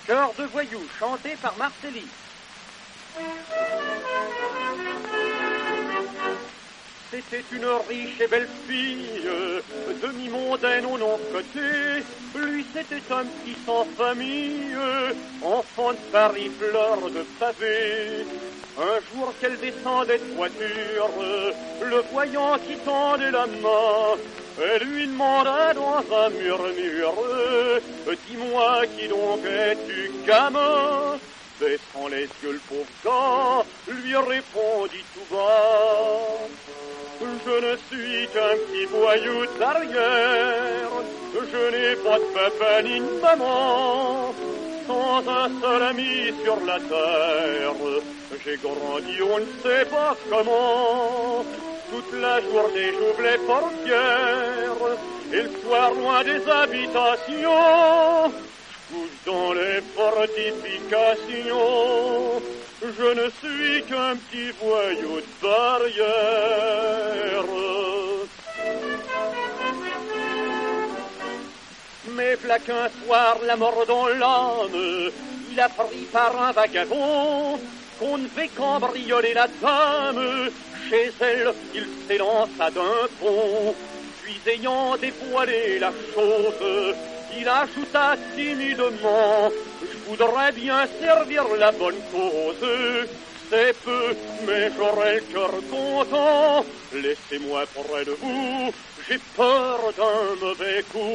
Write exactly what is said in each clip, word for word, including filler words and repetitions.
Chœur de voyous, chanté par Marcelli. C'était une riche et belle fille, demi-mondaine au non-côté. Lui, c'était un petit sans famille, enfant de Paris, fleur de pavé. Un jour qu'elle descendait de voiture, le voyant qui tendait la main, elle lui demanda dans un murmure, « Dis-moi qui donc es-tu, gamin ?» Baissant les yeux, le pauvre gars lui répondit tout bas, « Je ne suis qu'un petit voyou d'arrière, je n'ai pas de papa ni de maman, sans un seul ami sur la terre, j'ai grandi on ne sait pas comment. Toute la journée j'ouvre les portières, et le soir loin des habitations, couche dans les fortifications, je ne suis qu'un petit voyou de barrière. Mais v'là qu'un soir, la mort dans l'âme, il a pris par un vagabond qu'on devait cambrioler la dame. Chez elle, il s'élança d'un pont, puis ayant dévoilé la chose, il ajouta timidement, « Je voudrais bien servir la bonne cause, c'est peu, mais j'aurai le cœur content, laissez-moi près de vous, j'ai peur d'un mauvais coup. »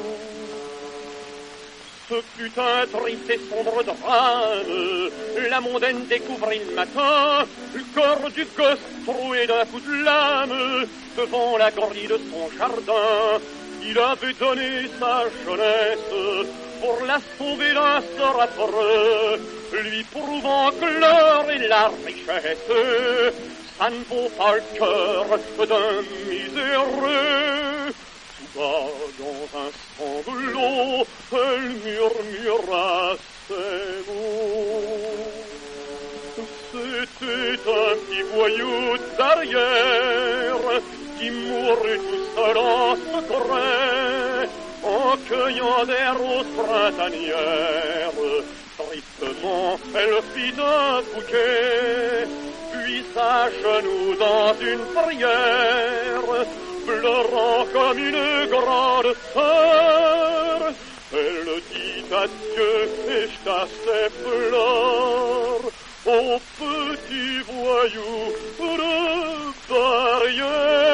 Ce fut un triste et sombre drame, la mondaine découvrit le matin le corps du gosse troué d'un coup de lame devant la grille de son jardin. Il avait donné sa jeunesse pour la sauver d'un sort affreux, lui prouvant que l'or et la richesse, ça ne vaut pas le cœur d'un miséreux. Tout bas dans un sanglot, elle murmura ces mots. C'était un petit voyou d'arrière qui mourut tout seul en secret, en cueillant des roses printanières. Tristement, elle fit un bouquet, puis à genoux dans une prière, pleurant comme une grande sœur, elle dit adieu et jeta ses fleurs au petit voyou de barrière.